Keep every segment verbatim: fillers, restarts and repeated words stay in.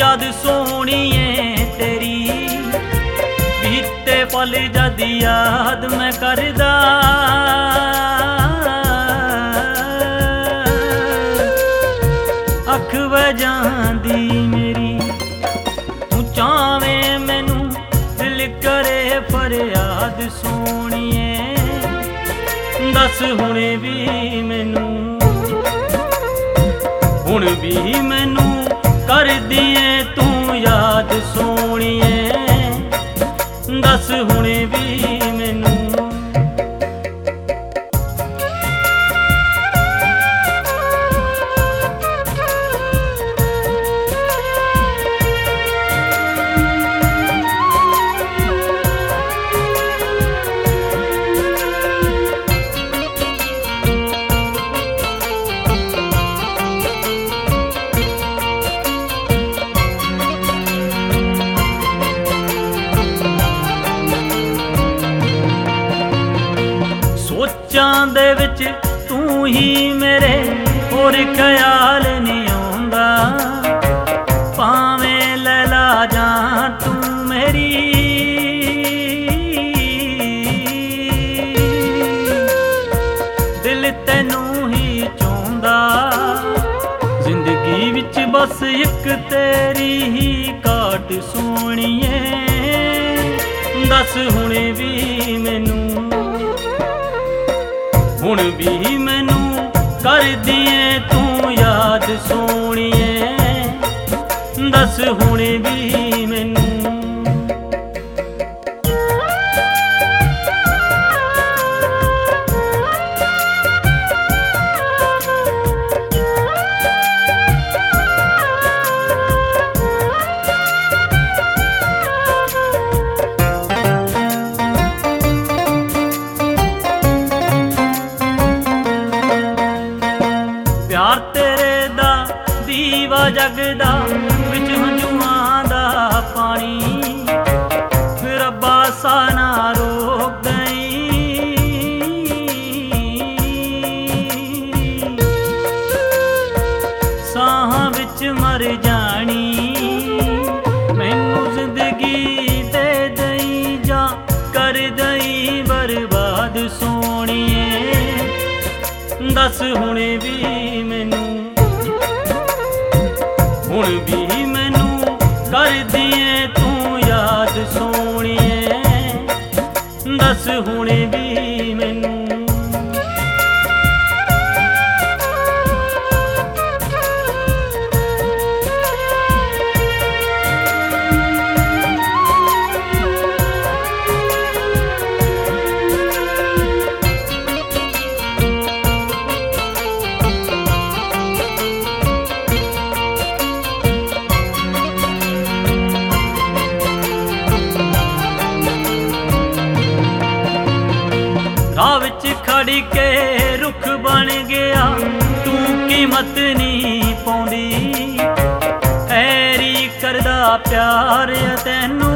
याद सोहणीए तेरी, बीते पल जद याद मैं करदा, अख वह जांदी मेरी। तू चावें मैनू दिल करे फरियाद सोहणीए, दस हुणे भी मैनू, हुण भी मैनू कर दिए तू याद सोहणीए, दस हुणे भी मैनू। सोचां दे विच तू ही मेरे, होर ख्याल नहीं आउंदा, भावें लैला जां तू मेरी, दिल तैनू ही चाहुंदा। जिंदगी विच बस इक तेरी ही घाट सोहणीए, दस हुणे भी मैनू, हुण भी मैनू कर दिए तू याद सोहणीए, दस हुणे भी मैनू। प्यार तेरे दा दीवा जगदा, विच हंझुआं दा पानी, रब्बा सा ना रोक दई, साहां विच मर जानी, मैनू जिंदगी दे दई जा कर दई बर्बाद सोहणीए, दस हुणे भी मैनू, हुण भी मैनू कर दिए तू याद सोहणीए, दस हुणे भी मैनू। राह विच खड़ के रुख बन गया, तू कीमत नहीं पाउंदी, हैरी करदा प्यार तैनू,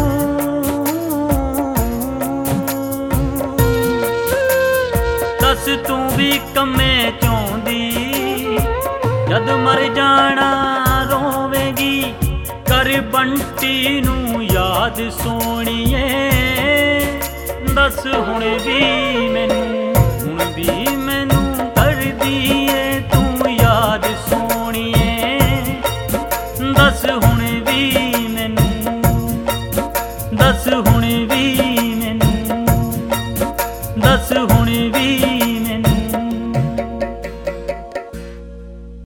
दस तू भी कम्मे चाहुंदी, जद मर जाना रोवेगी, कर बंटी नू याद सोहणीए, दस हुणे भी मैनू, हुण भी मैनू कर दिए तू याद सोहणीए, दस हुणे